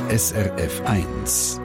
SRF 1.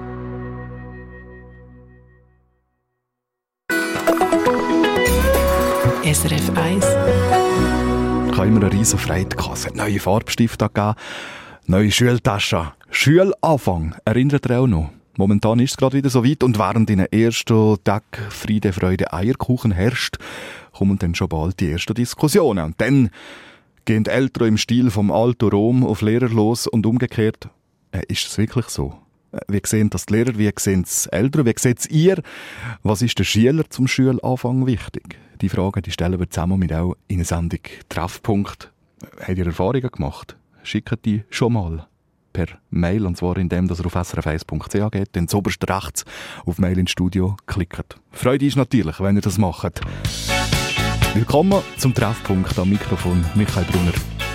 SRF 1. Ich habe immer eine riesen Freude gehabt. Es hat neue Farbstifte gegeben, neue Schultaschen. Schulanfang, erinnert ihr auch noch? Momentan ist es gerade wieder so weit und während in den ersten Tagen Friede, Freude, Eierkuchen herrscht, kommen dann schon bald die ersten Diskussionen. Und dann gehen die Eltern im Stil vom alten Rom auf Lehrer los und umgekehrt. Ist es wirklich so? Wie sehen das die Lehrer, wie sehen es Eltern, wie seht ihr? Was ist der Schüler zum Schulanfang wichtig? Die Fragen die stellen wir zusammen mit auch in einer Sendung Treffpunkt. Habt ihr Erfahrungen gemacht? Schickt die schon mal per Mail, und zwar indem ihr auf srf1.ch geht, dann oberst rechts auf Mail ins Studio klickt. Freude ist natürlich, wenn ihr das macht. Willkommen zum Treffpunkt am Mikrofon Michael Brunner.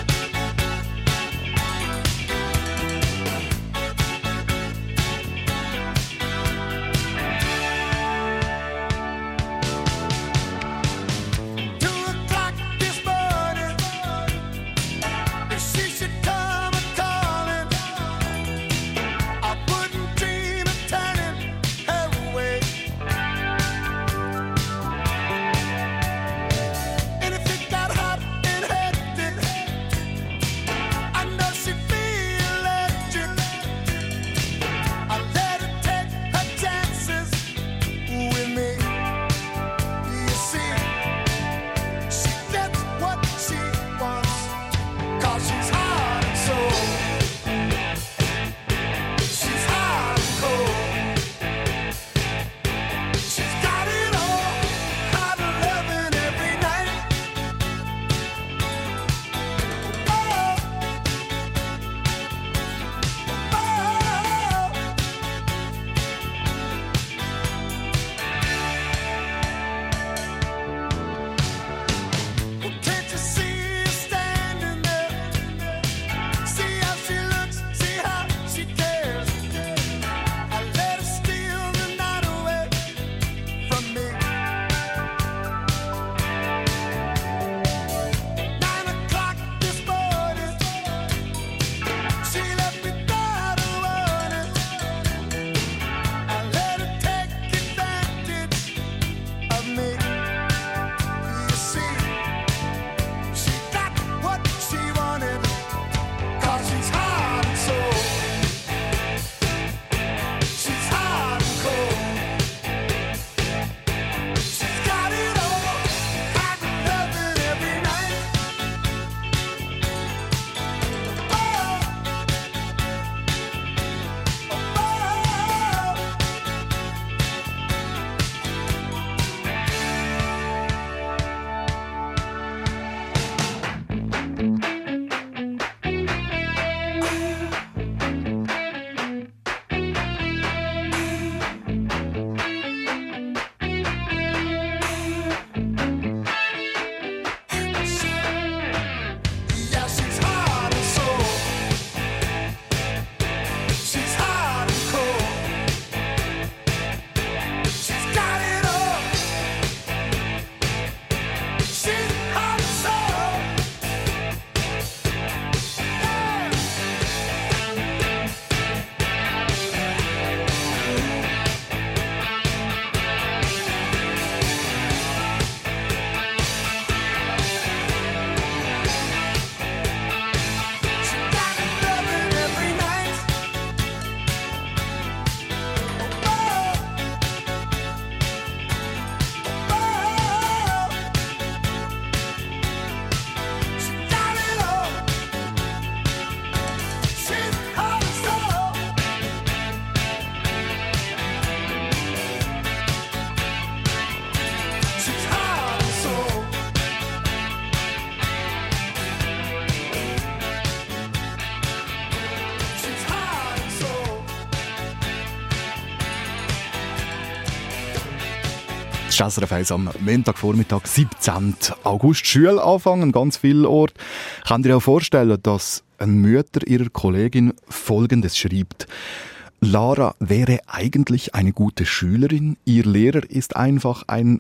SRF 1 am Montagvormittag, 17. August, Schulanfang an ganz vielen Orten. Könnt ihr euch auch vorstellen, dass eine Mutter ihrer Kollegin Folgendes schreibt: Lara wäre eigentlich eine gute Schülerin, ihr Lehrer ist einfach ein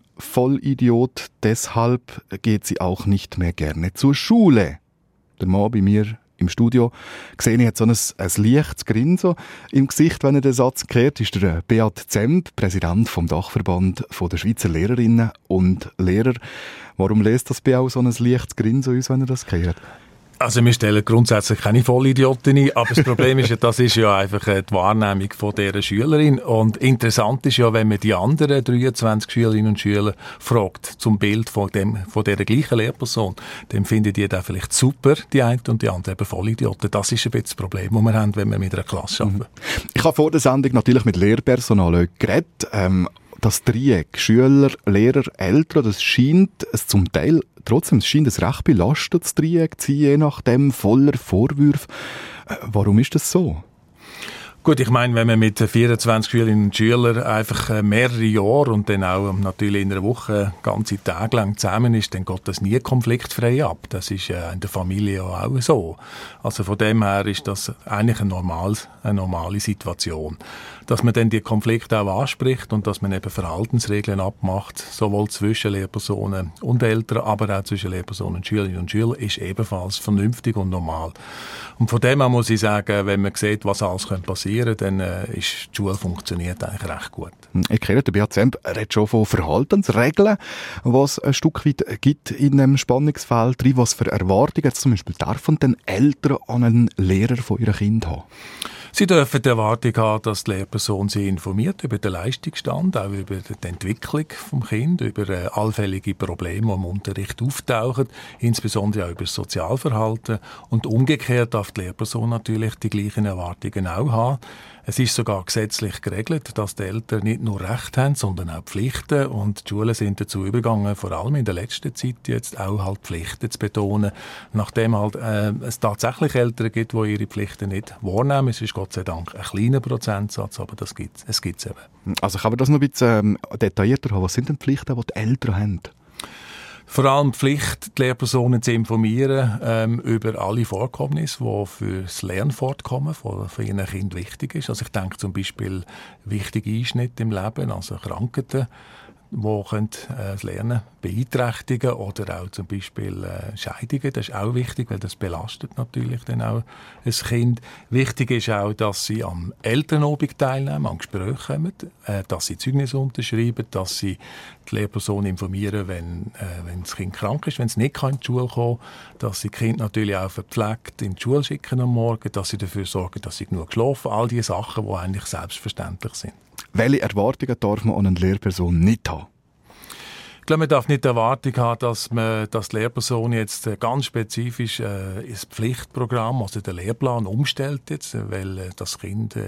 Vollidiot, deshalb geht sie auch nicht mehr gerne zur Schule. Der Mann bei mir im Studio gesehen, ich hat so ein leichtes Grinsen im Gesicht, wenn er den Satz hört, ist der Beat Zemp, Präsident vom Dachverband der Schweizer Lehrerinnen und Lehrer. Warum lässt das Beat auch so ein leichtes Grinsen uns, wenn er das hört? Also wir stellen grundsätzlich keine Vollidioten ein, aber das Problem ist ja, das ist ja einfach die Wahrnehmung von dieser Schülerin. Und interessant ist ja, wenn man die anderen 23 Schülerinnen und Schüler fragt zum Bild von dieser gleichen Lehrperson, dann finden die da vielleicht super, die eine und die andere eben Vollidioten. Das ist ein bisschen das Problem, das wir haben, wenn wir mit einer Klasse arbeiten. Ich habe vor der Sendung natürlich mit Lehrpersonal geredet. Das Dreieck Schüler, Lehrer, Eltern, das scheint es zum Teil trotzdem, es scheint ein recht belastetes Dreieck zu sein, je nachdem, voller Vorwürfe. Warum ist das so? Gut, ich meine, wenn man mit 24 Schülerinnen und Schülern einfach mehrere Jahre und dann auch natürlich in einer Woche ganze Tage lang zusammen ist, dann geht das nie konfliktfrei ab. Das ist in der Familie auch so. Also von dem her ist das eigentlich eine normale Situation. Dass man dann die Konflikte auch anspricht und dass man eben Verhaltensregeln abmacht, sowohl zwischen Lehrpersonen und Eltern, aber auch zwischen Lehrpersonen und Schülerinnen und Schülern, ist ebenfalls vernünftig und normal. Und von dem her muss ich sagen, wenn man sieht, was alles passieren könnte, dann ist die Schule funktioniert eigentlich recht gut. Ich kenne den Beat Zemp, er redet schon von Verhaltensregeln, was ein Stück weit gibt in einem Spannungsfeld drin. Was für Erwartungen zum Beispiel dürfen denn Eltern an einen Lehrer von ihrem Kind haben? Sie dürfen die Erwartung haben, dass die Lehrperson sie informiert über den Leistungsstand, auch über die Entwicklung des Kindes, über allfällige Probleme, die im Unterricht auftauchen, insbesondere auch über das Sozialverhalten. Und umgekehrt darf die Lehrperson natürlich die gleichen Erwartungen auch haben. Es ist sogar gesetzlich geregelt, dass die Eltern nicht nur Recht haben, sondern auch Pflichten. Und die Schulen sind dazu übergegangen, vor allem in der letzten Zeit jetzt auch halt Pflichten zu betonen. Nachdem halt es tatsächlich Eltern gibt, die ihre Pflichten nicht wahrnehmen. Es ist Gott sei Dank ein kleiner Prozentsatz, aber es gibt es eben. Also kann man das noch ein bisschen detaillierter haben? Was sind denn Pflichten, die die Eltern haben? Vor allem die Pflicht, die Lehrpersonen zu informieren über alle Vorkommnisse, die für das Lernfortkommen von ihren Kindern wichtig ist. Also ich denke zum Beispiel wichtige Einschnitte im Leben, also Krankheiten, die das Lernen beeinträchtigen oder auch zum Beispiel Scheidungen. Das ist auch wichtig, weil das belastet natürlich dann auch ein Kind. Wichtig ist auch, dass sie am Elternabend teilnehmen, an Gesprächen kommen, dass sie Zeugnisse unterschreiben, dass sie die Lehrperson informieren, wenn das Kind krank ist, wenn es nicht in die Schule kommen kann, dass sie die Kinder natürlich auch verpflegt in die Schule schicken am Morgen, dass sie dafür sorgen, dass sie genug schlafen, all diese Sachen, die eigentlich selbstverständlich sind. Welche Erwartungen darf man an eine Lehrperson nicht haben? Ich glaube, man darf nicht die Erwartung haben, dass die Lehrperson jetzt ganz spezifisch das Pflichtprogramm, also den Lehrplan umstellt jetzt, weil das Kind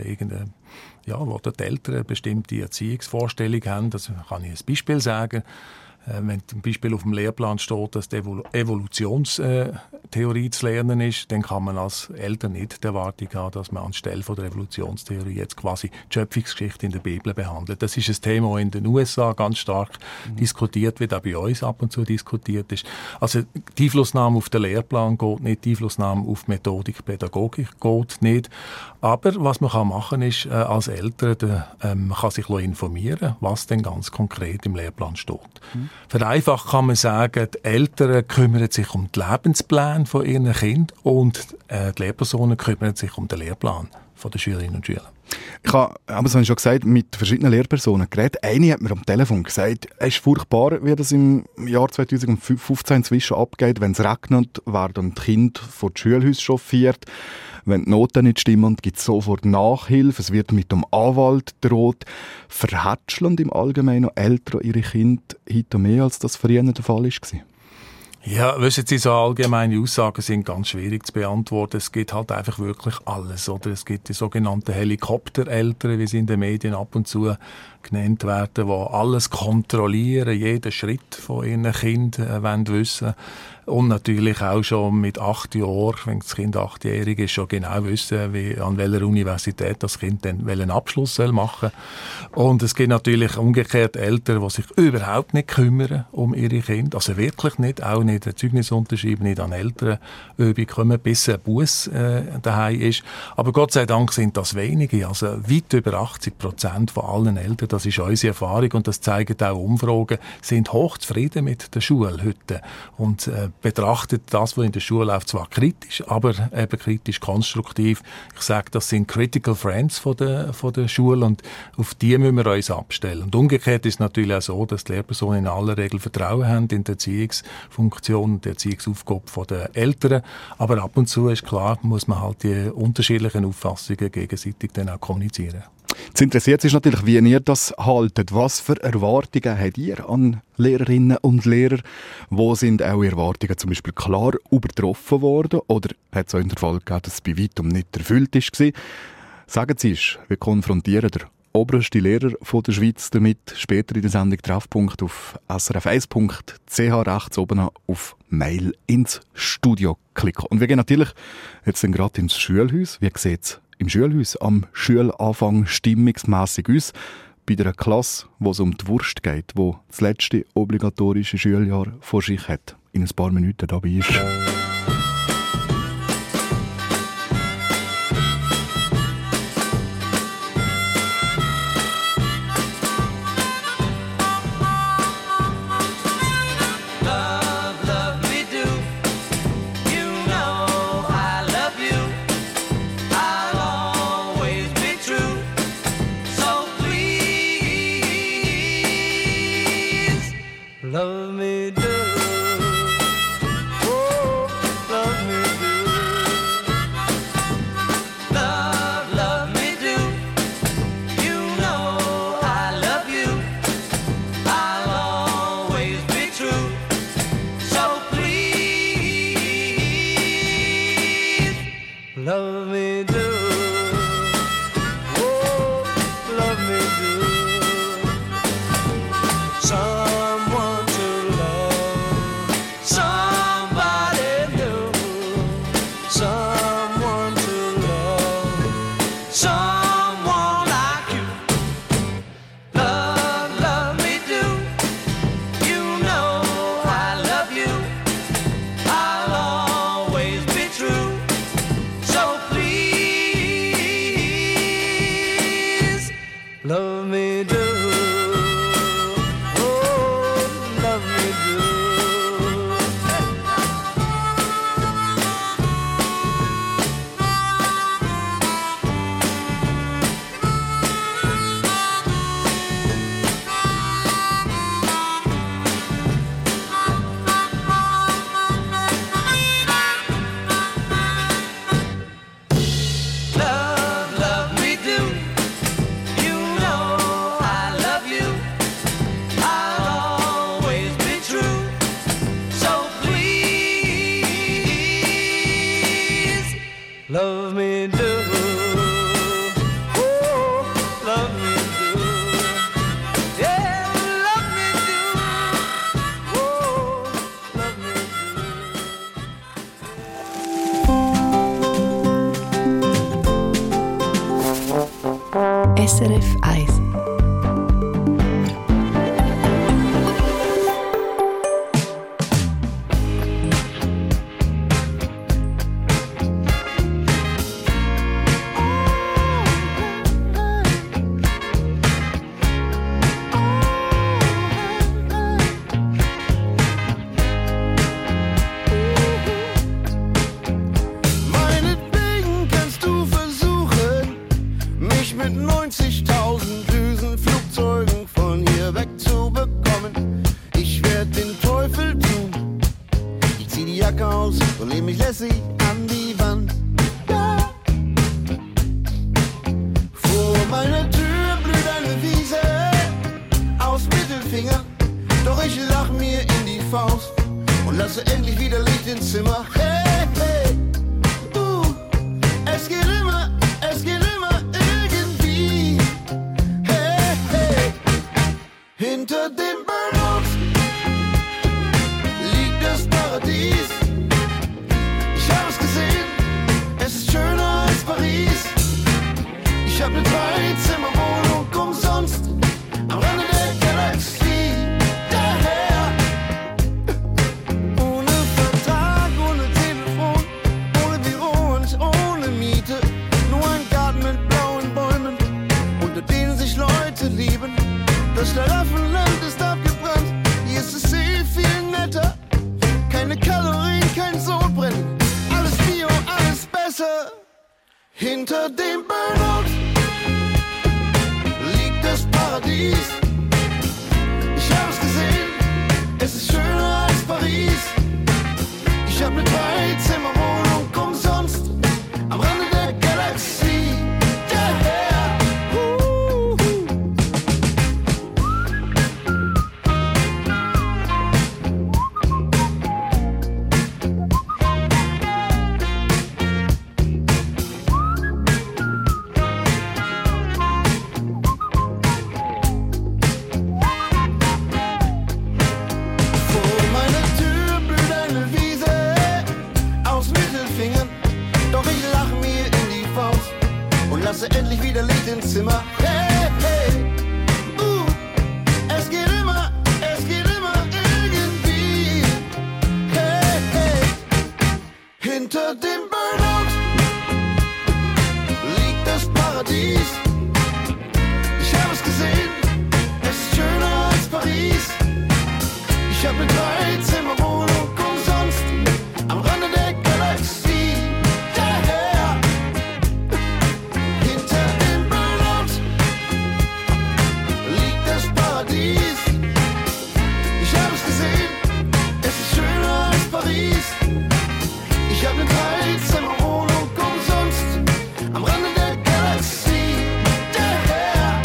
wo die Eltern eine bestimmte Erziehungsvorstellung haben. Das kann ich ein Beispiel sagen. Wenn zum Beispiel auf dem Lehrplan steht, dass die Evolutionstheorie zu lernen ist, dann kann man als Eltern nicht die Erwartung haben, dass man anstelle von der Evolutionstheorie jetzt quasi die Schöpfungsgeschichte in der Bibel behandelt. Das ist ein Thema, das in den USA ganz stark diskutiert wird, auch bei uns ab und zu diskutiert ist. Also die Einflussnahme auf den Lehrplan geht nicht, die Einflussnahme auf Methodik, Pädagogik geht nicht. Aber was man machen kann, ist, als Eltern man kann sich informieren, was denn ganz konkret im Lehrplan steht. Vereinfacht kann man sagen, die Eltern kümmern sich um die Lebenspläne von ihren Kindern und die Lehrpersonen kümmern sich um den Lehrplan von den Schülerinnen und Schülern. Ich habe, aber das habe ich schon gesagt, mit verschiedenen Lehrpersonen geredet. Eine hat mir am Telefon gesagt, es ist furchtbar, wie das im Jahr 2015 inzwischen abgeht. Wenn es regnet, werden die Kinder vor die Schulhäuser chauffiert. Wenn die Noten nicht stimmen, gibt es sofort Nachhilfe. Es wird mit dem Anwalt droht. Verhätscheln im Allgemeinen Eltern ihre Kinder heute mehr, als das früher der Fall war? Ja, wissen Sie, so allgemeine Aussagen sind ganz schwierig zu beantworten. Es gibt halt einfach wirklich alles, oder? Es gibt die sogenannten Helikoptereltern, wie sie in den Medien ab und zu genannt werden, die alles kontrollieren, jeden Schritt von ihren Kindern wissen. Und natürlich auch schon mit 8 Jahren, wenn das Kind 8-jährig ist, schon genau wissen, an welcher Universität das Kind dann welchen Abschluss machen soll. Und es gibt natürlich umgekehrt Eltern, die sich überhaupt nicht kümmern um ihre Kinder. Also wirklich nicht, auch nicht ein Zeugnis unterschreiben, nicht an Elternübung kommen, bis ein Bus daheim ist. Aber Gott sei Dank sind das wenige, also weit über 80% von allen Eltern, das ist unsere Erfahrung und das zeigen auch Umfragen, sind hochzufrieden mit der Schule heute und betrachtet das, was in der Schule läuft, zwar kritisch, aber eben kritisch konstruktiv. Ich sage, das sind Critical Friends von der Schule und auf die müssen wir uns abstellen. Und umgekehrt ist es natürlich auch so, dass die Lehrpersonen in aller Regel Vertrauen haben in die Erziehungsfunktion und die Erziehungsaufgabe der Eltern. Aber ab und zu ist klar, muss man halt die unterschiedlichen Auffassungen gegenseitig dann auch kommunizieren. Jetzt interessiert sich natürlich, wie ihr das haltet. Was für Erwartungen habt ihr an Lehrerinnen und Lehrer? Wo sind eure Erwartungen zum Beispiel klar übertroffen worden? Oder hat es auch in der Fall gegeben, dass es bei weitem nicht erfüllt war? Sagen Sie es, wir konfrontieren der oberste Lehrer von der Schweiz damit. Später in der Sendung Treffpunkt auf srf1.ch rechts oben auf Mail ins Studio klicken. Und wir gehen natürlich jetzt dann gerade ins Schulhaus. Wie sieht es im Schulhaus am Schulanfang stimmungsmässig aus? Bei einer Klasse, wo es um die Wurst geht, wo das letzte obligatorische Schuljahr vor sich hat. In ein paar Minuten dabei ist. Love me do, oh, love me do. Love, love me do. You know I love you. I'll always be true. So please, love me do. Oh, love me do. Someone to love, somebody new. Someone to love, someone like you. Love, love me do. You know I love you. I'll always be true. So please, love me do. Love me do, oh, love me do, yeah, love me do, oh, love me do. SRF 1. mit 90.000 Düsenflugzeugen von hier wegzubekommen. Ich werd den Teufel tun. Ich zieh die Jacke aus und lehn mich lässig an die Wand. Ja. Vor meiner Tür blüht eine Wiese aus Mittelfinger. Doch ich lach mir in die Faust und lasse endlich wieder Licht ins Zimmer. Hey, hey, es geht immer irgendwie. Hey, hey, hinter den Burnouts liegt das Paradies. Ich hab es gesehen, es ist schöner als Paris. Ich hab ne 3-Zimmer-Wohnung umsonst am Rande der Galaxie. Daher, Hinter dem Burnout liegt das Paradies. Ich hab's gesehen, es ist schöner als Paris. Ich hab ne 3-Zimmer-Wohnung umsonst am Rande der Galaxie. Yeah. Vor meiner Tür blüht eine Wiese aus Mittelfingern. Doch ich lach mir in die Faust und lasse endlich wieder Licht ins Zimmer. Hey, hey, es geht immer irgendwie. Hey, hey, hinter dem Burnout liegt das Paradies. Ich hab es gesehen, es ist schöner als Paris. Ich hab ne 3-Zimmer-Wohnung umsonst am Rande der Galaxie. Yeah. Hinter dem Burnout liegt das Paradies. Ich hab es gesehen, es ist schöner als Paris. Ich hab ne 3-Zimmer-Wohnung umsonst am Rande der Galaxie. Yeah.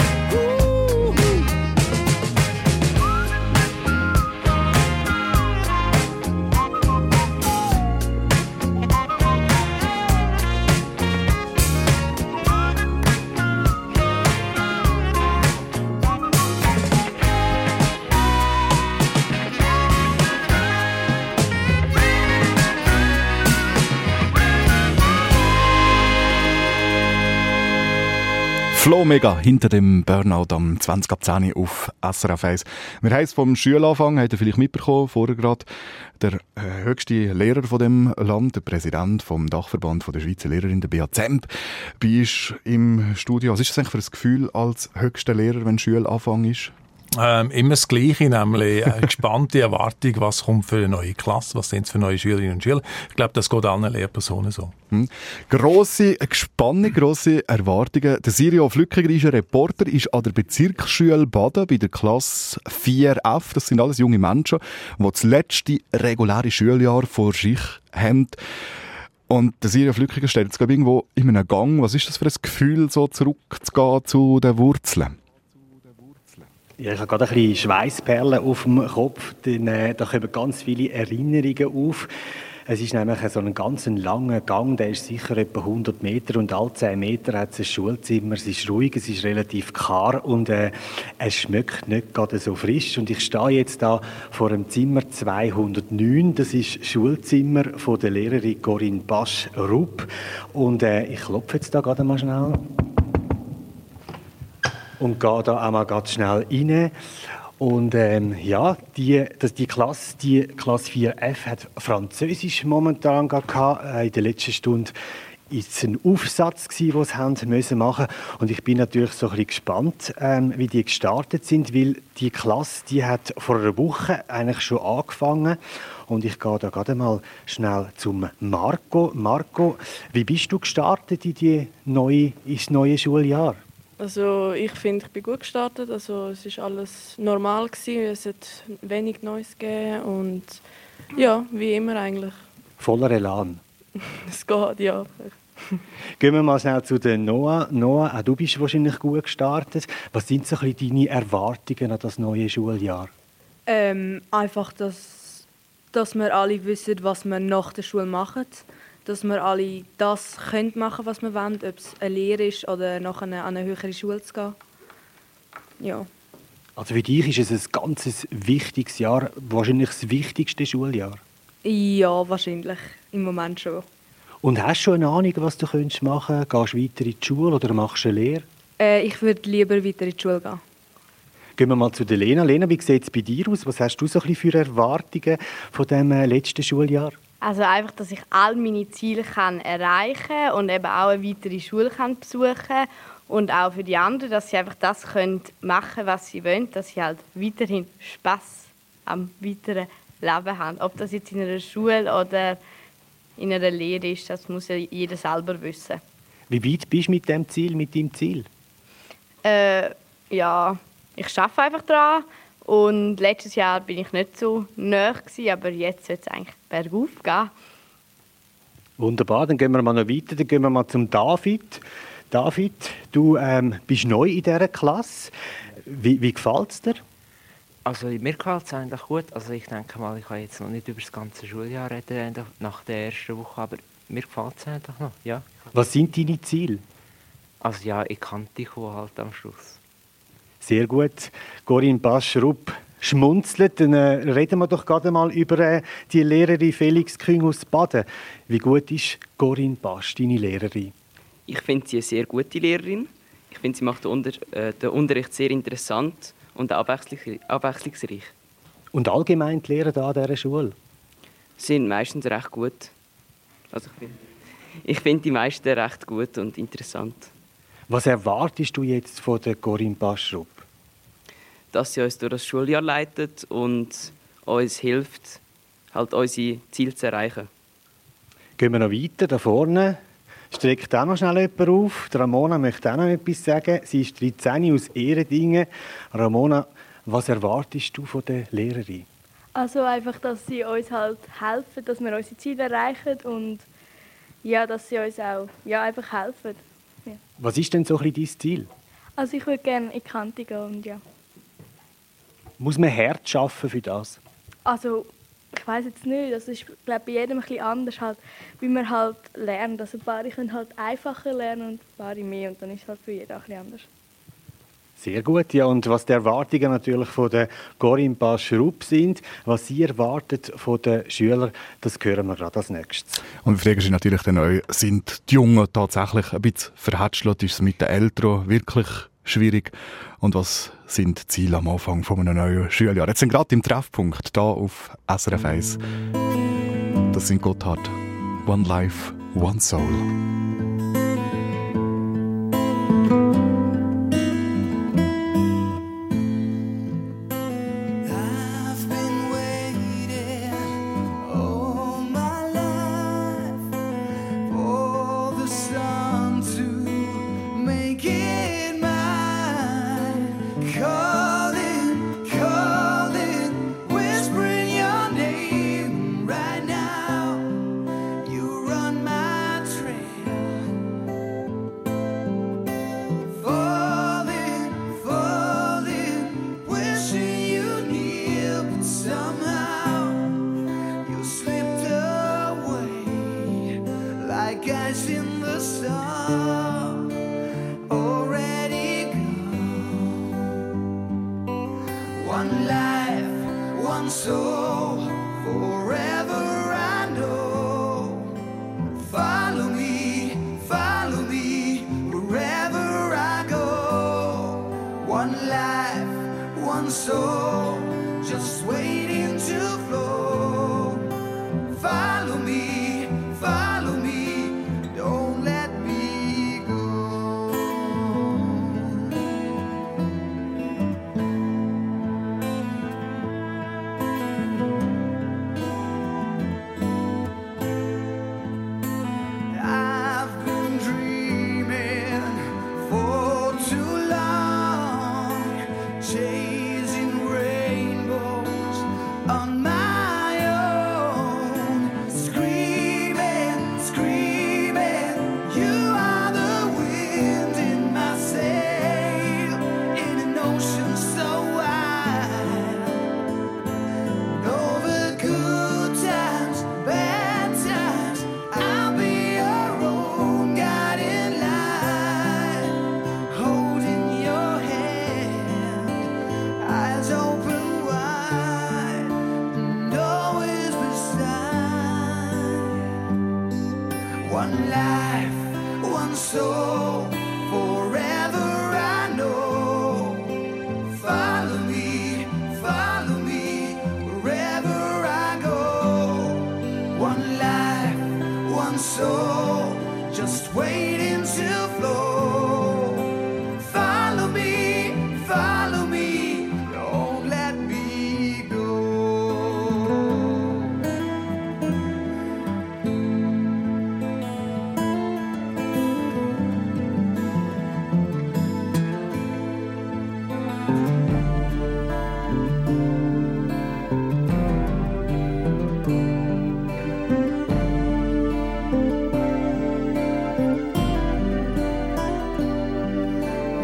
Flo Mega hinter dem Burnout am 20.10 auf SRF 1. Wir haben es vom Schulanfang, habt ihr vielleicht mitbekommen, vorher gerade der höchste Lehrer von dem Land, der Präsident vom Dachverband der Schweizer Lehrerin, der Beat Zemp, bist im Studio. Was ist das eigentlich für ein Gefühl als höchster Lehrer, wenn Schulanfang ist? Immer das Gleiche, nämlich eine gespannte Erwartung, was kommt für eine neue Klasse, was sind es für neue Schülerinnen und Schüler. Ich glaube, das geht allen Lehrpersonen so. Grosse Spannung, grosse Erwartungen. Der Sirio Flückiger ist ein Reporter, ist an der Bezirksschule Baden bei der Klasse 4F. Das sind alles junge Menschen, die das letzte reguläre Schuljahr vor sich haben. Und der Sirio Flückiger steht jetzt glaube ich irgendwo in einem Gang. Was ist das für ein Gefühl, so zurückzugehen zu den Wurzeln? Ja, ich habe gerade ein bisschen Schweissperlen auf dem Kopf, denn da kommen ganz viele Erinnerungen auf. Es ist nämlich so ein ganz langer Gang, der ist sicher etwa 100 Meter und alle 10 Meter hat es ein Schulzimmer. Es ist ruhig, es ist relativ klar und es schmeckt nicht gerade so frisch. Und ich stehe jetzt da vor dem Zimmer 209, das ist das Schulzimmer von der Lehrerin Corinne Basch-Rupp. Und ich klopfe jetzt da gerade mal schnell. Und gehe da auch mal ganz schnell rein. Und ja, die Klasse 4F hat Französisch momentan gehabt. In der letzten Stunde war es ein Aufsatz, den sie machen mussten. Und ich bin natürlich so ein bisschen gespannt, wie die gestartet sind, weil die Klasse, die hat vor einer Woche eigentlich schon angefangen. Und ich gehe da gerade mal schnell zum Marco. Marco, wie bist du gestartet ins neue Schuljahr? Also ich finde, ich bin gut gestartet. Also es ist alles normal gewesen. Es hat wenig Neues gegeben und ja, wie immer eigentlich. Voller Elan. Es geht, ja. Gehen wir mal schnell zu der Noah. Noah, auch du bist wahrscheinlich gut gestartet. Was sind so ein bisschen deine Erwartungen an das neue Schuljahr? Einfach, dass wir alle wissen, was wir nach der Schule machen. Dass wir alle das machen können, was wir wollen, ob es eine Lehre ist oder nachher an eine höhere Schule zu gehen. Ja. Also für dich ist es ein ganz wichtiges Jahr, wahrscheinlich das wichtigste Schuljahr? Ja, wahrscheinlich. Im Moment schon. Und hast du schon eine Ahnung, was du machen könntest? Gehst du weiter in die Schule oder machst du eine Lehre? Ich würde lieber weiter in die Schule gehen. Gehen wir mal zu der Lena. Lena, wie sieht es bei dir aus? Was hast du so ein bisschen für Erwartungen von dem letzten Schuljahr? Also einfach, dass ich all meine Ziele erreichen kann und eben auch eine weitere Schule besuchen kann. Und auch für die anderen, dass sie einfach das machen können, was sie wollen. Dass sie halt weiterhin Spass am weiteren Leben haben. Ob das jetzt in einer Schule oder in einer Lehre ist, das muss ja jeder selber wissen. Wie weit bist du mit deinem Ziel? Ja, ich arbeite einfach daran. Und letztes Jahr bin ich nicht so nahe gewesen, aber jetzt wird es eigentlich bergauf gehen. Wunderbar, dann gehen wir mal noch weiter. Dann gehen wir mal zum David. David, du bist neu in dieser Klasse. Wie gefällt es dir? Also mir gefällt es eigentlich gut. Also ich denke mal, ich kann jetzt noch nicht über das ganze Schuljahr reden, nach der ersten Woche, aber mir gefällt es eigentlich noch, ja. Was sind deine Ziele? Also ja, ich kann dich halt am Schluss. Sehr gut. Corinne Basch-Rupp schmunzelt. Dann reden wir doch gerade mal über die Lehrerin Felix Küng aus Baden. Wie gut ist Corinne Basch, deine Lehrerin? Ich finde sie eine sehr gute Lehrerin. Ich finde, sie macht den Unterricht sehr interessant und abwechslungsreich. Und allgemein die Lehrer hier an dieser Schule? Sind meistens recht gut. Also ich finde die meisten recht gut und interessant. Was erwartest du jetzt von der Corinne Basch-Rupp? Dass sie uns durch das Schuljahr leitet und uns hilft, halt unsere Ziele zu erreichen. Gehen wir noch weiter, da vorne. Streckt auch noch schnell jemand auf. Die Ramona möchte auch noch etwas sagen. Sie ist 13 aus Ehredingen. Ramona, was erwartest du von der Lehrerin? Also einfach, dass sie uns halt helfen, dass wir unsere Ziele erreichen und ja, dass sie uns auch einfach helfen. Ja. Was ist denn so ein bisschen dein Ziel? Also ich würde gerne in die Kante gehen und ja. Muss man hart arbeiten für das? Also ich weiß jetzt nicht, das ist glaube bei jedem ein bisschen anders, halt, wie man halt lernt. Also ein paar können halt einfacher lernen und ein paar mehr und dann ist es halt für jeden ein bisschen anders. Sehr gut, ja. Und was die Erwartungen natürlich von der Corinne Basch-Rupp sind, was sie erwartet von den Schülern, das hören wir gerade als nächstes. Und die Frage ist natürlich dann auch, sind die Jungen tatsächlich ein bisschen verhätschelt? Ist es mit den Älteren wirklich schwierig? Und was sind die Ziele am Anfang von einem neuen Schuljahr? Jetzt sind gerade im Treffpunkt hier auf SRF 1. Das sind Gotthard. One Life, One Soul.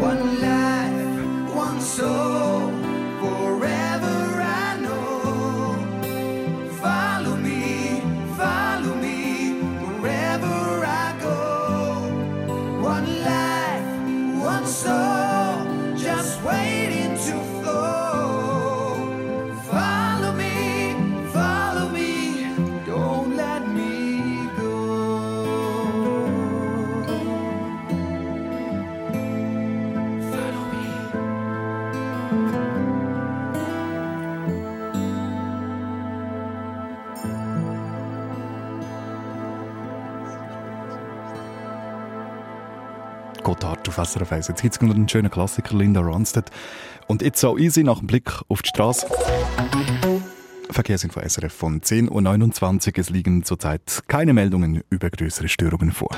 One life, one soul, forever I know. Follow me, wherever I go. One life, one soul, just waiting to flow. Follow me, don't let me go. Follow me. Gotthard auf SRF 1. Jetzt gibt es noch einen schönen Klassiker, Linda Ronstadt. Und jetzt so easy nach dem Blick auf die Straße. Verkehrsinfo SRF von 10.29 Uhr. Es liegen zurzeit keine Meldungen über größere Störungen vor.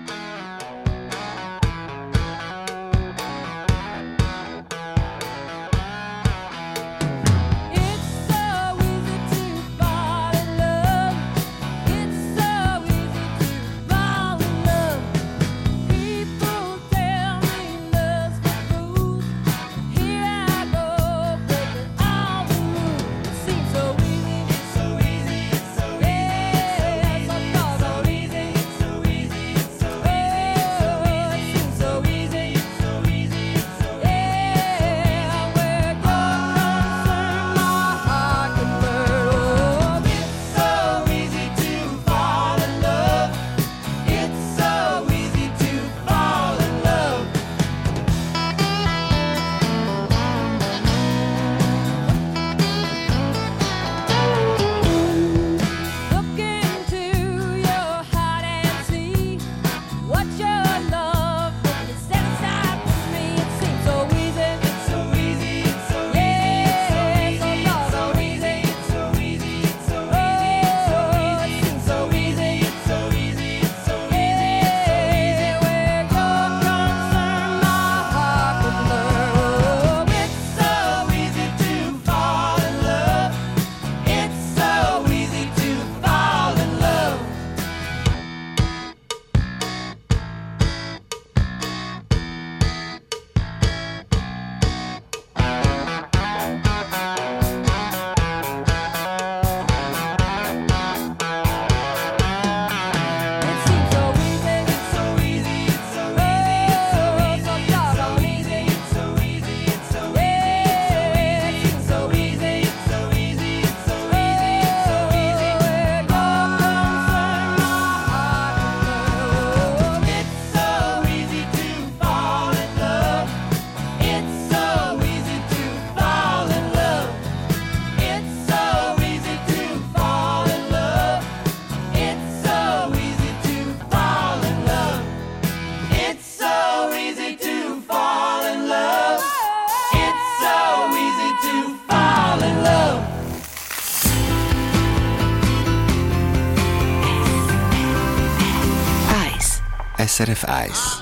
SRF 1.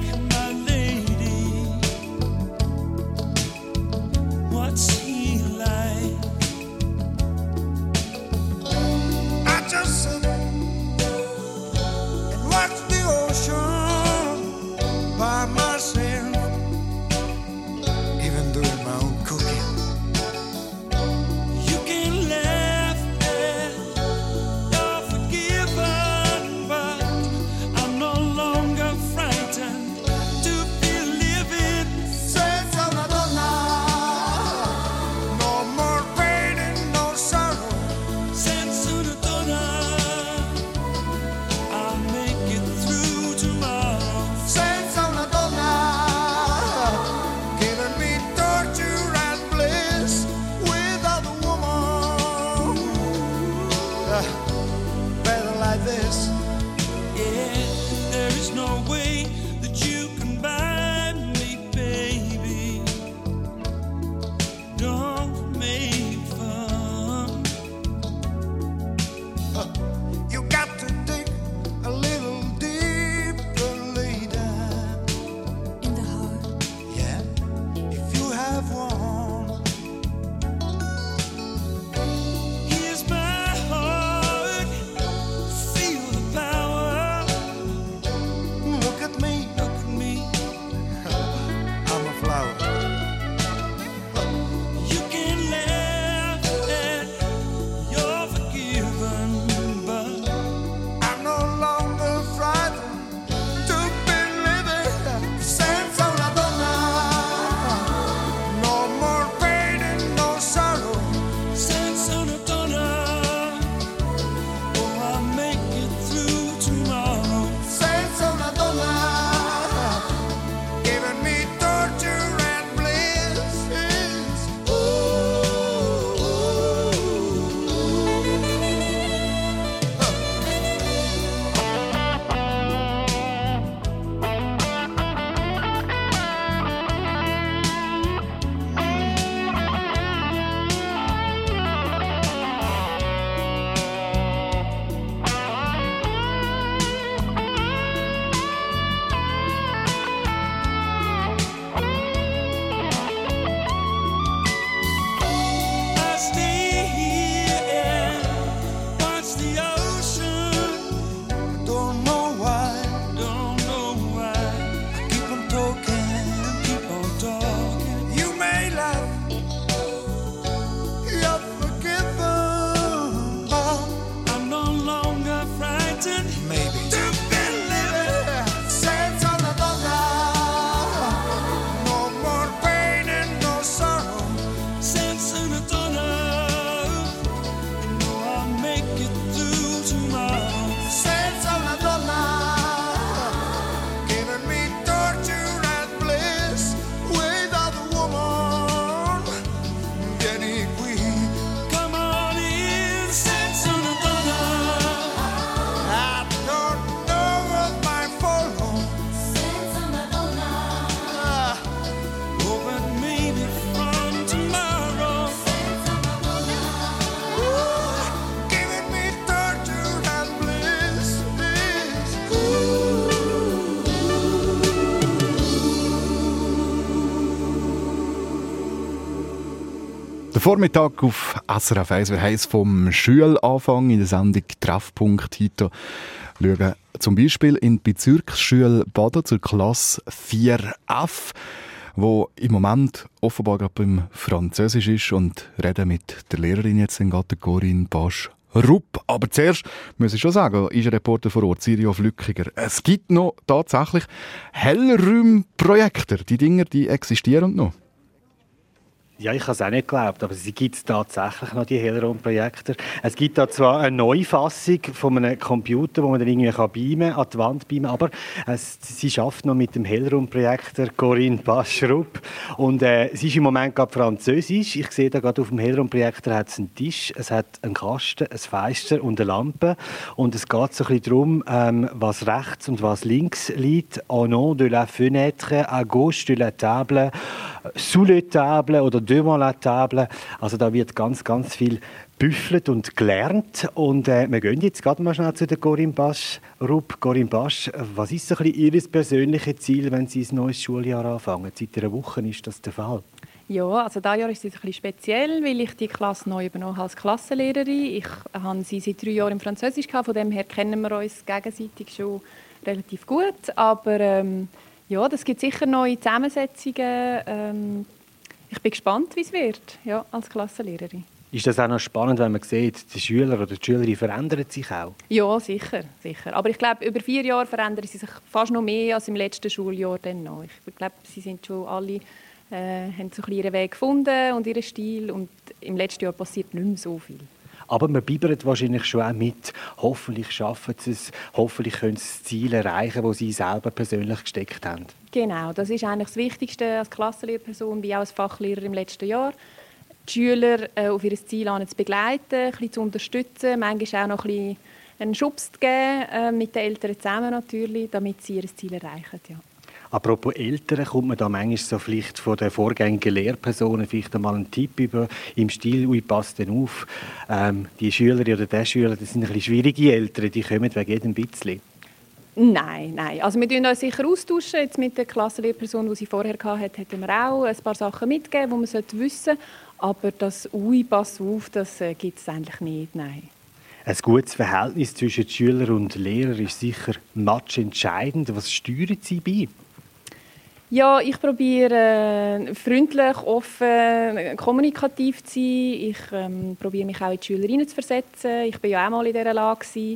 What's he like? Vormittag auf SRF 1. Wir haben es vom Schulanfang in der Sendung «Treffpunkt» heute schauen. Zum Beispiel in die Bezirksschule Baden zur Klasse 4F, wo im Moment offenbar gerade beim Französisch ist, und reden mit der Lehrerin jetzt, Corinne Basch-Rupp. Aber zuerst muss ich schon sagen, ist ein Reporter vor Ort, Sirio Flückiger. Es gibt noch tatsächlich Hellräumprojekte. Die Dinger, die existieren noch. Ja, ich habe es auch nicht geglaubt, aber sie gibt es tatsächlich noch, die Hellraumprojekte. Es gibt da zwar eine Neufassung von einem Computer, wo man dann irgendwie an die Wand beamen kann, aber sie arbeitet noch mit dem Hellraumprojektor Corinne Basch-Rupp. Und sie ist im Moment gerade Französisch. Ich sehe da gerade auf dem Hellraumprojektor hat es einen Tisch, es hat einen Kasten, ein Fenster und eine Lampe. Und es geht so ein bisschen darum, was rechts und was links liegt. En nom de la fenêtre, à gauche de la table, sous la table oder devant la table. Also da wird ganz, ganz viel büffelt und gelernt. Und wir gehen jetzt gerade mal schnell zu der Corinne Basch-Rupp. Corinne Basch, was ist so ein bisschen Ihr persönliches Ziel, wenn Sie ein neues Schuljahr anfangen? Seit einer Woche ist das der Fall. Ja, also dieses Jahr ist es ein bisschen speziell, weil ich die Klasse neu übernommen habe als Klassenlehrerin. Ich habe sie seit 3 Jahren im Französisch gehabt, von dem her kennen wir uns gegenseitig schon relativ gut. Aber ja, das gibt sicher neue Zusammensetzungen. Ich bin gespannt, wie es wird, ja, als Klassenlehrerin. Ist das auch noch spannend, wenn man sieht, die Schüler oder die Schülerin verändern sich auch? Ja, sicher. Aber ich glaube, über 4 Jahre verändern sie sich fast noch mehr als im letzten Schuljahr dann noch. Ich glaube, sie sind schon alle, haben so ein bisschen ihren Weg gefunden und ihren Stil. Und im letzten Jahr passiert nicht mehr so viel. Aber man bibbert wahrscheinlich schon auch mit. Hoffentlich schaffen sie es, hoffentlich können sie das Ziel erreichen, das sie selber persönlich gesteckt haben. Genau, das ist eigentlich das Wichtigste als Klassenlehrperson, wie auch als Fachlehrer im letzten Jahr. Die Schüler auf ihr Ziel zu begleiten, ein bisschen zu unterstützen, manchmal auch noch ein bisschen einen Schubs zu geben, mit den Eltern zusammen natürlich, damit sie ihr Ziel erreichen. Ja. Apropos Eltern, kommt man da manchmal so vielleicht von den vorgängigen Lehrpersonen vielleicht einmal einen Tipp über im Stil, ui, passt denn auf, die Schülerin oder der Schüler, das sind ein bisschen schwierige Eltern, die kommen wegen jedem bisschen. Nein. Also wir tauschen uns sicher austauschen. Jetzt mit der Klassenlehrperson, die sie vorher hatte, hätten wir auch ein paar Sachen mitgegeben, die man wissen sollte. Aber das «Ui, pass auf», das gibt es eigentlich nicht, nein. Ein gutes Verhältnis zwischen Schüler und Lehrer ist sicher matchentscheidend. Was steuern Sie bei? Ja, ich probiere freundlich, offen, kommunikativ zu sein. Ich probiere mich auch in die Schüler hineinzuversetzen. Ich war ja auch mal in dieser Lage.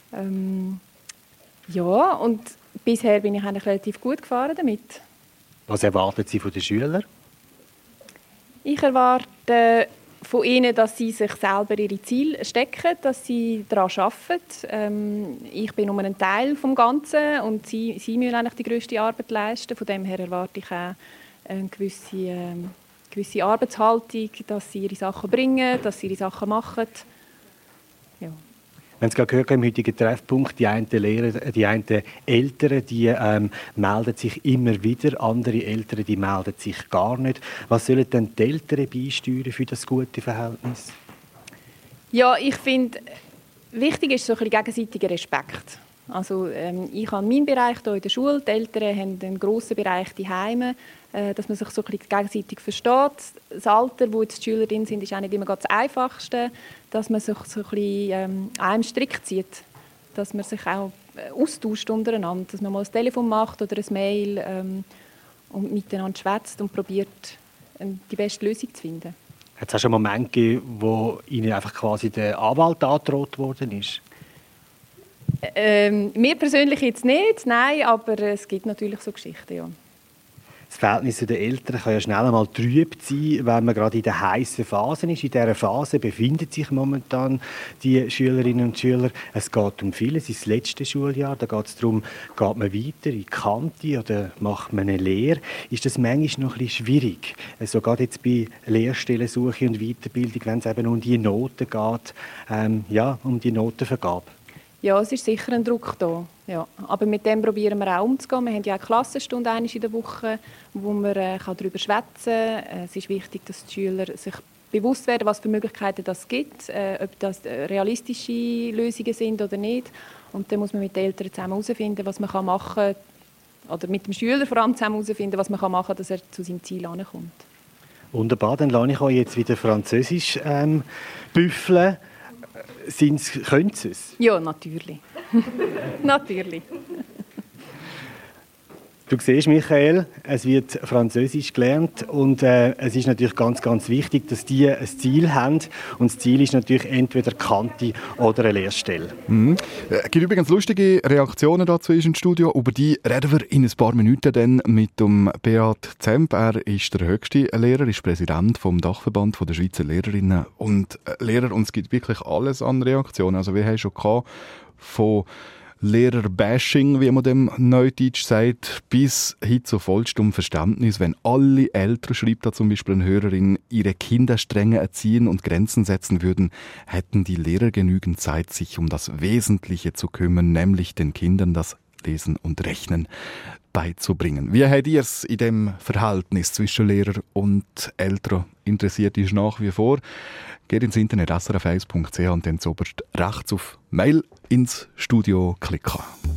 Ja, und bisher bin ich eigentlich relativ gut gefahren damit. Was erwarten Sie von den Schülern? Ich erwarte von ihnen, dass sie sich selber ihre Ziele stecken, dass sie daran arbeiten. Ich bin nur ein Teil des Ganzen und sie müssen eigentlich die grösste Arbeit leisten. Von dem her erwarte ich auch eine gewisse Arbeitshaltung, dass sie ihre Sachen bringen, dass sie ihre Sachen machen. Ja. Wir haben es gerade gehört im heutigen Treffpunkt, die einen Lehrer, die einen Eltern, die melden sich immer wieder, andere Eltern, die melden sich gar nicht. Was sollen denn die Eltern beisteuern für das gute Verhältnis? Ja, ich finde, wichtig ist so ein bisschen gegenseitiger Respekt. Also, ich habe meinen Bereich hier in der Schule, die Eltern haben einen grossen Bereich zu Hause, dass man sich so ein bisschen gegenseitig versteht. Das Alter, wo jetzt die Schülerinnen sind, ist auch nicht immer ganz das Einfachste, dass man sich so ein bisschen an einem Strick zieht, dass man sich auch austauscht untereinander, dass man mal ein Telefon macht oder ein Mail und miteinander schwätzt und probiert, die beste Lösung zu finden. Hat es auch schon Momente gegeben, wo Ihnen einfach quasi der Anwalt angedroht worden ist? Mir persönlich jetzt nicht, nein, aber es gibt natürlich so Geschichten, ja. Das Verhältnis zu den Eltern kann ja schnell einmal trüb sein, wenn man gerade in der heißen Phase ist. In dieser Phase befinden sich momentan die Schülerinnen und Schüler. Es geht um vieles. Es ist das letzte Schuljahr. Da geht es darum, geht man weiter in die Kante oder macht man eine Lehre. Ist das manchmal noch ein bisschen schwierig? So gerade jetzt bei Lehrstellensuche und Weiterbildung, wenn es eben um die Noten geht, um die Notenvergabe. Ja, es ist sicher ein Druck da. Ja. Aber mit dem probieren wir auch umzugehen. Wir haben ja eine Klassenstunde einmal in der Woche, wo man darüber schwätzen kann. Es ist wichtig, dass die Schüler sich bewusst werden, was für Möglichkeiten es gibt, ob das realistische Lösungen sind oder nicht. Und dann muss man mit den Eltern zusammen herausfinden, was man machen kann, oder mit dem Schüler vor allem zusammen herausfinden, was man machen kann, dass er zu seinem Ziel ankommt. Wunderbar, dann lasse ich euch jetzt wieder Französisch büffeln. Können Sie es? Ja, natürlich. Natürlich. Du siehst, Michael, es wird Französisch gelernt und es ist natürlich ganz, ganz wichtig, dass die ein Ziel haben. Und das Ziel ist natürlich entweder Kante oder eine Lehrstelle. Es gibt übrigens lustige Reaktionen dazu im Studio. Über die reden wir in ein paar Minuten dann mit dem Beat Zemp. Er ist der höchste Lehrer, ist Präsident vom Dachverband der Schweizer Lehrerinnen und Lehrer. Und es gibt wirklich alles an Reaktionen. Also wir haben schon gehabt, von Lehrer-Bashing, wie man dem Neudeutsch sagt, bis hin zu vollstem Verständnis, wenn alle Eltern, schreibt da zum Beispiel eine Hörerin, ihre Kinder strenger erziehen und Grenzen setzen würden, hätten die Lehrer genügend Zeit, sich um das Wesentliche zu kümmern, nämlich den Kindern das Lesen und Rechnen beizubringen. Wie habt ihr es in dem Verhältnis zwischen Lehrer und Eltern? Interessiert ist nach wie vor. Geht ins Internet srf1.ch und dann zoberst rechts auf Mail ins Studio klicken.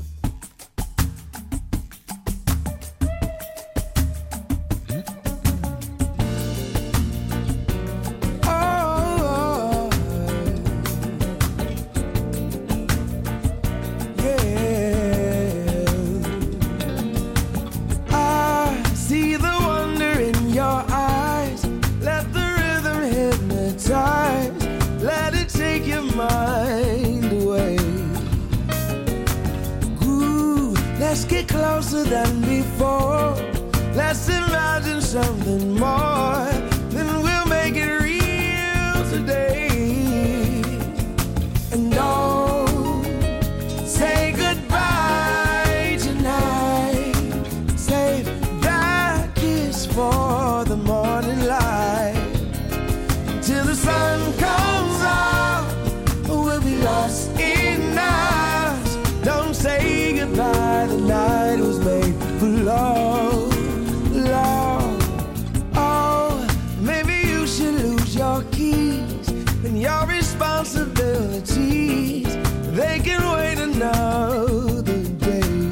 Let's get closer than before. Let's imagine something more. Then we'll make it real today. And don't say goodbye tonight. Save that kiss for the morning light. Till the sun comes up, we'll be lost in us. Don't say goodbye, the night was made for love, love. Oh, maybe you should lose your keys and your responsibilities. They can wait another day.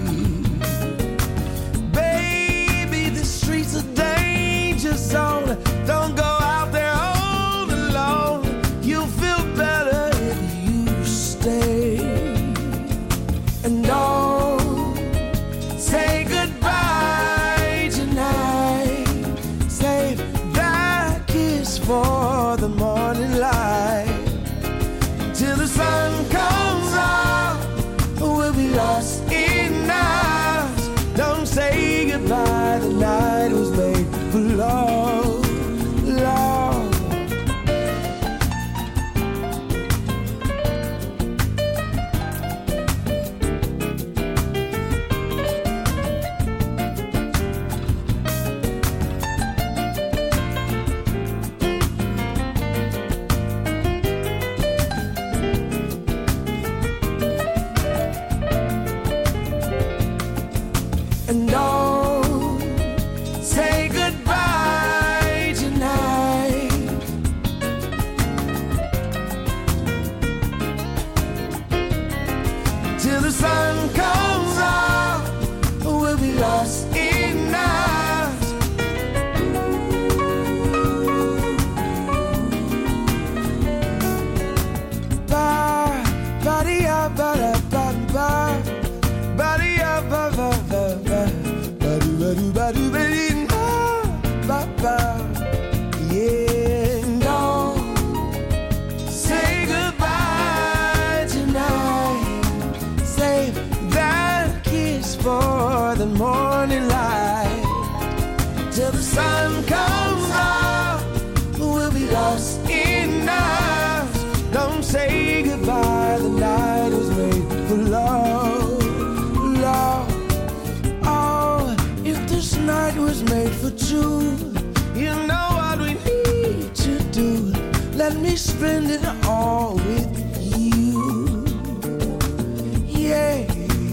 Baby, the streets are danger zone. Don't go out there all alone. You'll feel better if you stay. And don't say goodbye tonight. Save that kiss for the morning light. Till the sun comes up, we'll be lost in us. Don't say goodbye, the night was made for love, love. And don't say goodbye tonight. Till the sun comes up, we'll be lost in us. Ba, ba-dee-ya, ba-da-ba-ba. Ba-dee-ya, ba-ba-ba-ba. Ba-doo-ba-doo-ba-doo-ba-dee-ba-ba. Yeah, don't say goodbye tonight. Save that kiss for the morning light. Till the sun comes up, we'll be lost in us. Don't say goodbye, the night was made for love, love. Oh, if this night was made for two, you know what we need to do. Let me spend it all with you. Yeah,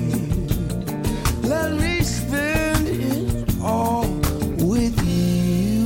let me spend it all with you.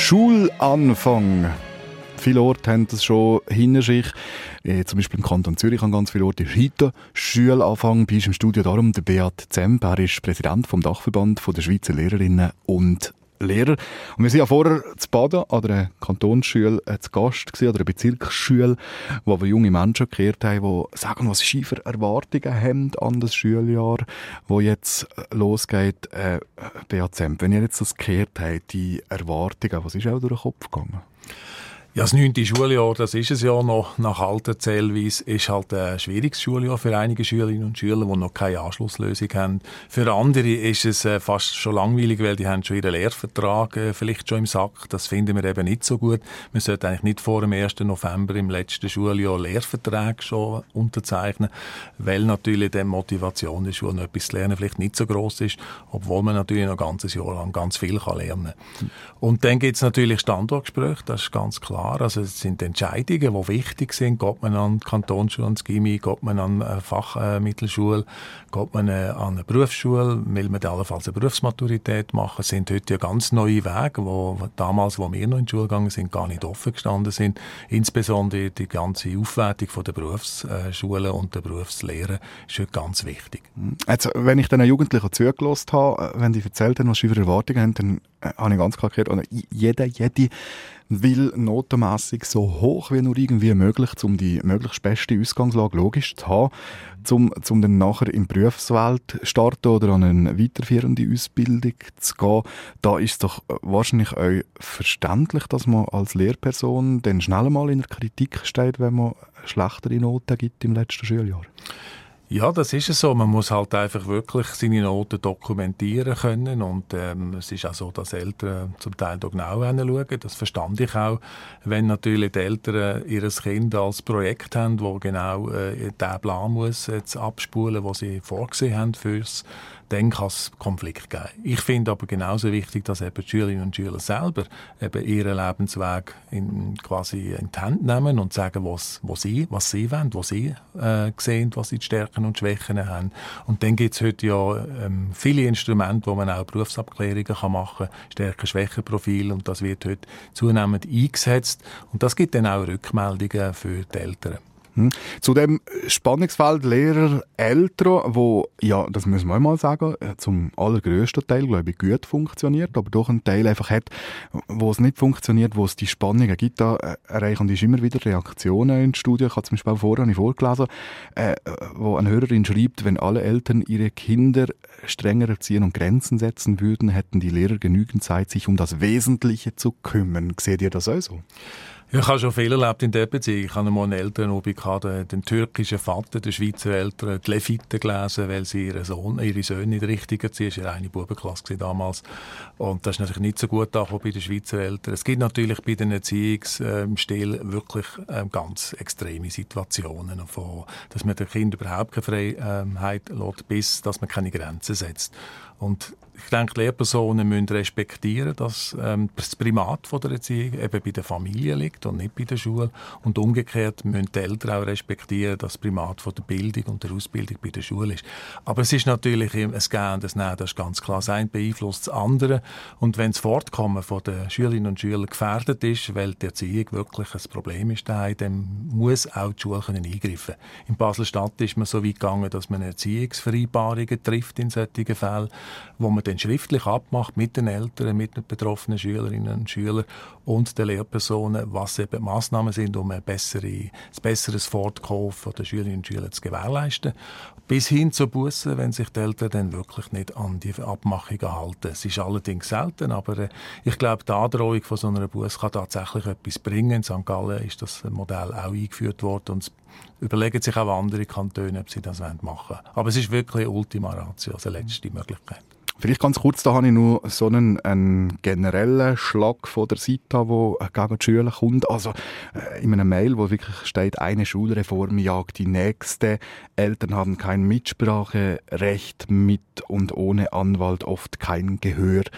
Schulanfang. Viele Orte haben das schon hinter sich. Zum Beispiel im Kanton Zürich an ganz vielen Orten ist heute Schulanfang. Bei uns im Studio darum der Beat Zemp. Er ist Präsident vom Dachverband der Schweizer Lehrerinnen und Lehrer. Und wir waren ja vorher zu Baden an der Kantonsschule zu Gast gewesen, oder einer Bezirksschule, wo aber junge Menschen gehört haben, die sagen, was sie für Erwartungen haben an das Schuljahr, das jetzt losgeht. Beat Zemp, wenn ihr jetzt das gehört habt, die Erwartungen, was ist auch durch den Kopf gegangen? Ja, das 9. Schuljahr, das ist es ja noch, nach alter Zählweise, ist halt ein schwieriges Schuljahr für einige Schülerinnen und Schüler, die noch keine Anschlusslösung haben. Für andere ist es fast schon langweilig, weil die haben schon ihren Lehrvertrag vielleicht schon im Sack. Das finden wir eben nicht so gut. Man sollte eigentlich nicht vor dem 1. November im letzten Schuljahr Lehrverträge schon unterzeichnen, weil natürlich die Motivation der Schule, etwas zu lernen, vielleicht nicht so gross ist, obwohl man natürlich noch ein ganzes Jahr lang ganz viel lernen kann. Und dann gibt es natürlich Standortgespräche, das ist ganz klar. Also es sind Entscheidungen, die wichtig sind. Geht man an die Kantonsschule, ans Gymi, geht man an eine Fachmittelschule, geht man an eine Berufsschule, will man allenfalls eine Berufsmaturität machen. Es sind heute ja ganz neue Wege, die damals, wo wir noch in die Schule gegangen sind, gar nicht offen gestanden sind. Insbesondere die ganze Aufwertung von der Berufsschule und der Berufslehre ist heute ganz wichtig. Also, wenn ich den Jugendlichen zugelassen habe, wenn die erzählt haben, was sie für Erwartungen haben, dann habe ich ganz klar gehört, jede will notenmässig so hoch wie nur irgendwie möglich, um die möglichst beste Ausgangslage logisch zu haben, um dann nachher in die Berufswelt zu starten oder an eine weiterführende Ausbildung zu gehen. Da ist es doch wahrscheinlich auch verständlich, dass man als Lehrperson dann schnell mal in der Kritik steht, wenn man schlechtere Noten gibt im letzten Schuljahr. Ja, das ist es so. Man muss halt einfach wirklich seine Noten dokumentieren können und es ist auch so, dass Eltern zum Teil da genau hinschauen. Das verstand ich auch, wenn natürlich die Eltern ihr Kind als Projekt haben, wo genau den Plan muss jetzt abspulen, den sie vorgesehen haben fürs, dann kann es Konflikt geben. Ich finde aber genauso wichtig, dass eben die Schülerinnen und Schüler selber eben ihren Lebensweg quasi in die Hand nehmen und sagen, was sie wollen, was sie sehen, was sie die Stärken und Schwächen haben. Und dann gibt es heute ja viele Instrumente, wo man auch Berufsabklärungen machen kann, Stärken-Schwächen-Profil, und das wird heute zunehmend eingesetzt. Und das gibt dann auch Rückmeldungen für die Eltern. Zu dem Spannungsfeld Lehrer-Eltern, wo, ja, das müssen wir mal sagen, zum allergrößten Teil, glaube ich, gut funktioniert, aber doch einen Teil einfach hat, wo es nicht funktioniert, wo es die Spannungen gibt, da erreichen ist immer wieder Reaktionen in Studien. Ich habe zum Beispiel auch vorgelesen, wo eine Hörerin schreibt, wenn alle Eltern ihre Kinder strenger erziehen und Grenzen setzen würden, hätten die Lehrer genügend Zeit, sich um das Wesentliche zu kümmern. Seht ihr das auch so? Ich habe schon viel erlebt in dieser Beziehung. Ich hatte mal einen Elternabend, den türkischen Vater, den Schweizer Eltern, die Leviten gelesen, weil sie ihre Söhne nicht richtig erziehen. Das war eine reine Bubenklasse damals. Und das ist natürlich nicht so gut angekommen bei den Schweizer Eltern. Es gibt natürlich bei den Erziehungsstil wirklich ganz extreme Situationen, dass man den Kindern überhaupt keine Freiheit lässt, bis dass man keine Grenzen setzt. Und ich denke, die Lehrpersonen müssen respektieren, dass das Primat von der Erziehung eben bei der Familie liegt und nicht bei der Schule. Und umgekehrt müssen die Eltern auch respektieren, dass das Primat von der Bildung und der Ausbildung bei der Schule ist. Aber es ist natürlich ein Gehen und ein Nehmen, das ist ganz klar. Das eine beeinflusst das andere. Und wenn das Fortkommen von der Schülerinnen und Schüler gefährdet ist, weil die Erziehung wirklich ein Problem ist, dann muss auch die Schule eingreifen. In Basel-Stadt ist man so weit gegangen, dass man Erziehungsvereinbarungen trifft in solchen Fällen, wo man dann schriftlich abmacht mit den Eltern, mit den betroffenen Schülerinnen und Schülern und den Lehrpersonen, was eben Massnahmen sind, um ein besseres Fortkommen der Schülerinnen und Schüler zu gewährleisten. Bis hin zu Bussen, wenn sich die Eltern dann wirklich nicht an die Abmachungen halten. Es ist allerdings selten, aber ich glaube, die Androhung von so einer Busse kann tatsächlich etwas bringen. In St. Gallen ist das Modell auch eingeführt worden und überlegen sich auch andere Kantone, ob sie das machen wollen. Aber es ist wirklich Ultima Ratio, also letzte Möglichkeit. Vielleicht ganz kurz, da habe ich noch so einen generellen Schlag von der Seite, der gegen die Schüler kommt. Also in einem Mail, wo wirklich steht, eine Schulreform jagt die nächste. Eltern haben kein Mitspracherecht, mit und ohne Anwalt oft kein Gehör.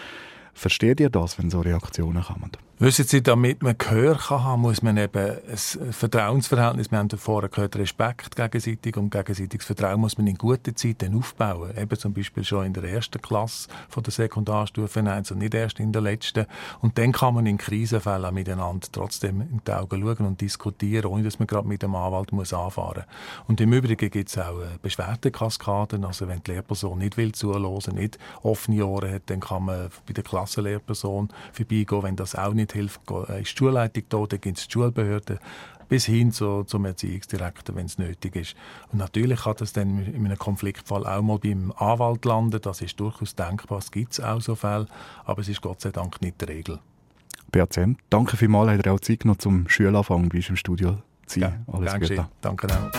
Versteht ihr das, wenn so Reaktionen kommen? Wissen Sie, damit man Gehör haben kann, muss man eben ein Vertrauensverhältnis, wir haben vorher gehört, Respekt gegenseitig und gegenseitiges Vertrauen muss man in guten Zeiten aufbauen. Eben zum Beispiel schon in der ersten Klasse von der Sekundarstufe 1 und nicht erst in der letzten. Und dann kann man in Krisenfällen auch miteinander trotzdem in die Augen schauen und diskutieren, ohne dass man gerade mit dem Anwalt muss anfahren muss. Und im Übrigen gibt es auch Beschwerdekaskaden. Also wenn die Lehrperson nicht will zuhören, nicht offene Ohren hat, dann kann man bei der Klassenlehrperson vorbeigehen, wenn das auch nicht hilft, ist die Schulleitung da, dann gibt es die Schulbehörden, bis hin zum Erziehungsdirektor, wenn es nötig ist. Und natürlich kann das dann in einem Konfliktfall auch mal beim Anwalt landen, das ist durchaus denkbar, es gibt auch so Fälle, aber es ist Gott sei Dank nicht die Regel. Beat Sem, danke vielmals, habt ihr auch Zeit genommen zum Schulanfang, wie im Studio zu sein. Ja, alles Gute. Danke auch.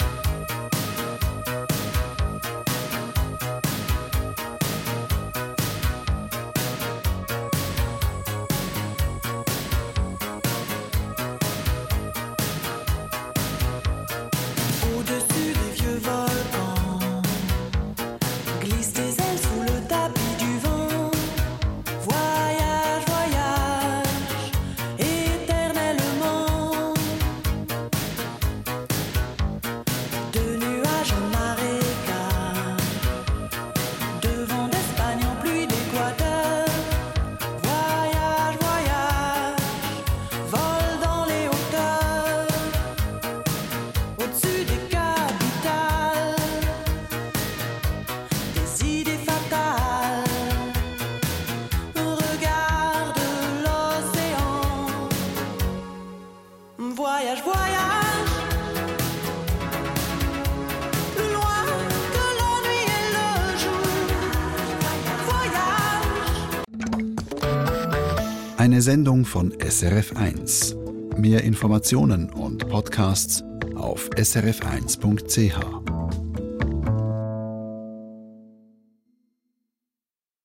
Eine Sendung von SRF1. Mehr Informationen und Podcasts auf srf1.ch.